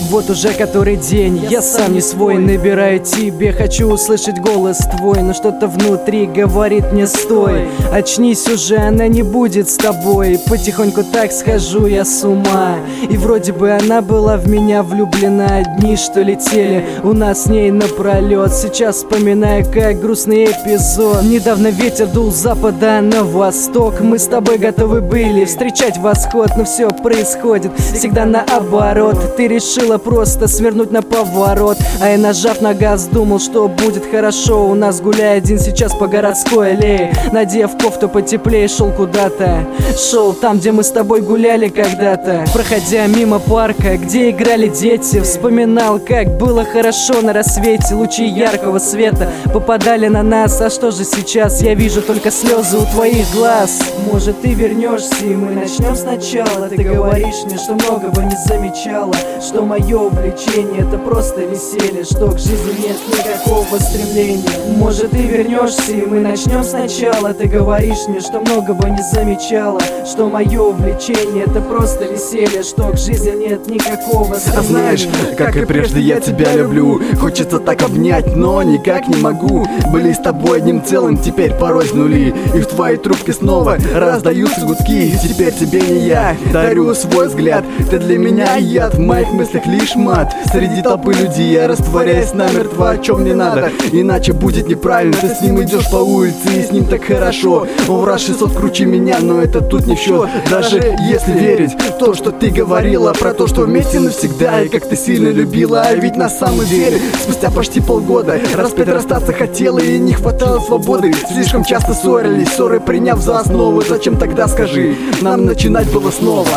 Вот уже который день, я сам не свой, набираю тебе, хочу услышать голос твой, но что-то внутри говорит мне стой. Очнись уже, она не будет с тобой. Потихоньку так схожу я с ума. И вроде бы она была в меня влюблена. Дни, что летели у нас с ней напролет. Сейчас вспоминаю, как грустный эпизод. Недавно ветер дул с запада на восток. Мы с тобой готовы были встречать восход, но все происходит всегда наоборот. Ты решила просто свернуть на поворот, а я, нажав на газ, думал, что будет хорошо. У нас гуляй один сейчас по городской аллее, надев кофту потеплее, шел куда-то. Шел там, где мы с тобой гуляли когда-то. Проходя мимо парка, где играли дети, вспоминал, как было хорошо на рассвете. Лучи яркого света попадали на нас. А что же сейчас? Я вижу только слезы у твоих глаз. Может, ты вернешься, и мы начнем сначала. Ты говоришь мне, что многого не замечала, что мое увлечение — это просто веселье, что к жизни нет никакого стремления. Может, ты вернешься, и мы начнем сначала. Ты говоришь мне, что многого не замечала, что мое увлечение — это просто веселье, что к жизни нет никакого стремления. А знаешь, как и прежде, я тебя люблю. Хочется так обнять, но никак не могу. Были с тобой одним целым, теперь порознь нули. И в твоей трубке снова раздаются гудки. Теперь тебе не я дарю свой взгляд. Ты для меня яд, в моих мыслях лишь мат. Среди толпы людей я растворяюсь намертво. О чем не надо, иначе будет неправильно. Ты с ним идешь по улице, и с ним так хорошо. Он в раз 600 круче меня, но это тут не в счет. Даже если верить в то, что ты говорила, про то, что вместе навсегда, и как ты сильно любила. А ведь на самом деле спустя почти полгода раз 5 расстаться хотела, и не хватало свободы. Слишком часто ссорились, ссоры приняв за основу. Зачем тогда, скажи, нам начинать было снова?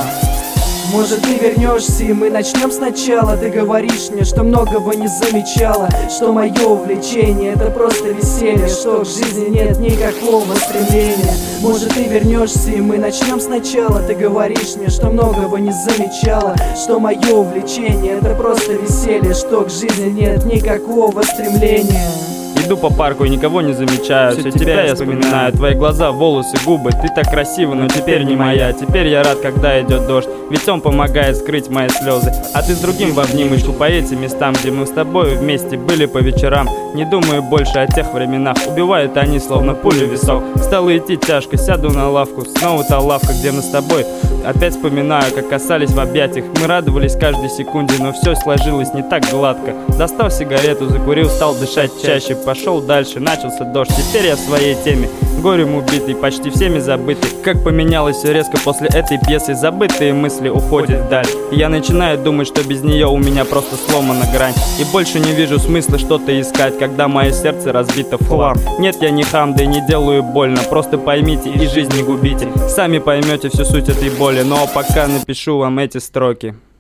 Может, ты вернешься, и мы начнем сначала. Ты говоришь мне, что многого не замечала, что мое увлечение — это просто веселье, что к жизни нет никакого стремления. Может, ты вернешься, и мы начнем сначала. Ты говоришь мне, что многого не замечала, что мое увлечение — это просто веселье, что к жизни нет никакого стремления. Иду по парку и никого не замечаю. Все тебя я вспоминаю. Твои глаза, волосы, губы. Ты так красива, но теперь не моя. Теперь я рад, когда идет дождь, ведь он помогает скрыть мои слезы. А ты с другим в обнимочку по этим местам, где мы с тобой вместе были по вечерам. Не думаю больше о тех временах. Убивают они, словно пули в висок. Стало идти тяжко, сяду на лавку. Снова та лавка, где мы с тобой. Опять вспоминаю, как касались в объятиях. Мы радовались каждой секунде, но все сложилось не так гладко. Достал сигарету, закурил, стал дышать чаще. Пошел дальше, начался дождь. Теперь я в своей теме, горем убитый, почти всеми забытый. Как поменялось все резко после этой пьесы. Забытые мысли уходят вдаль, и я начинаю думать, что без нее у меня просто сломана грань. И больше не вижу смысла что-то искать, когда мое сердце разбито в хлам. Нет, я не хам, да и не делаю больно. Просто поймите и жизнь не губите. Сами поймете всю суть этой боли. Но пока напишу вам эти строки.